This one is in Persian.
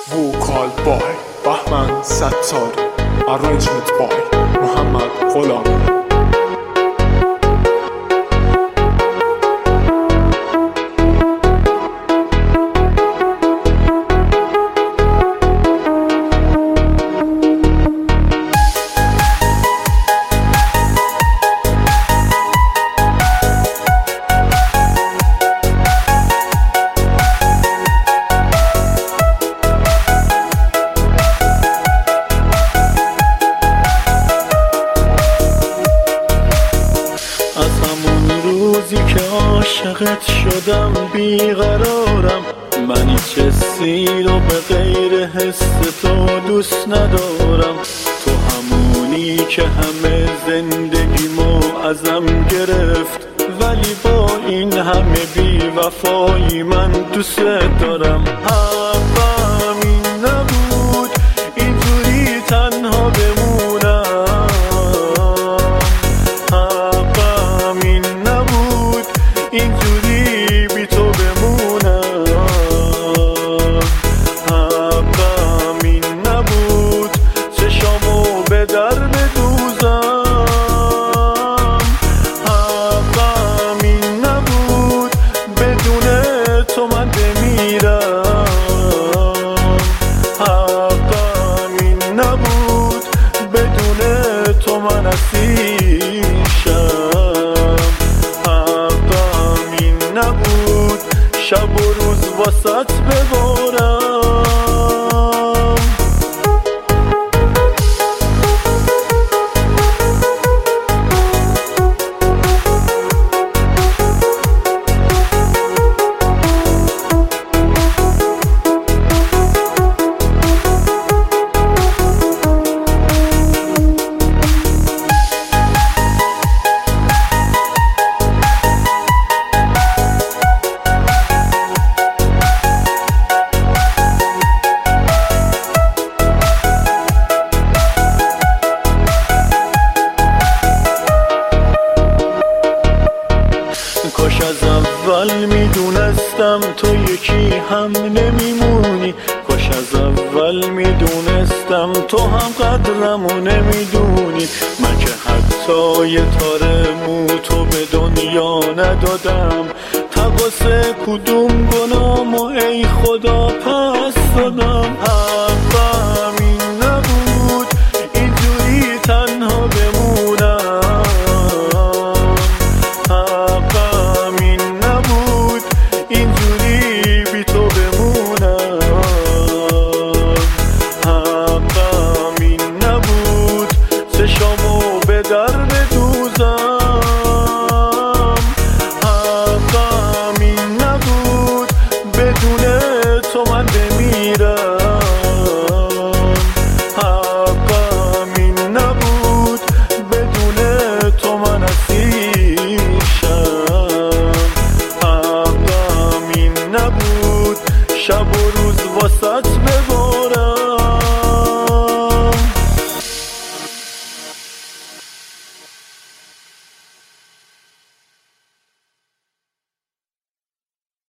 Vocal boy Bahman Sattar, arrangement boy Muhammad Ghulam. روزی که عاشقت شدم بیقرارم، من هیچ حسی رو به غیر حس تو دوست ندارم. تو همونی که همه زندگیمو ازم گرفت، ولی با این همه بی وفایی من دوست دارم. حقم این نبود اینجوری تنها بمونم، اینجوری بی تو بمونم. حقم این نبود چشامو به در بدوزم. حقم این نبود بدون تو من بمیرم. حقم این نبود بدون تو من اسیرشم. نبود شب و روز واسط ببارم. کاش از اول میدونستم تو یکی هم نمیمونی. کاش از اول میدونستم تو هم قدرمو نمیدونی. من که حتی یه تار مو تو به دنیا ندادم. تقاسه کدوم گناهمو ای خدا پس دادم. حقم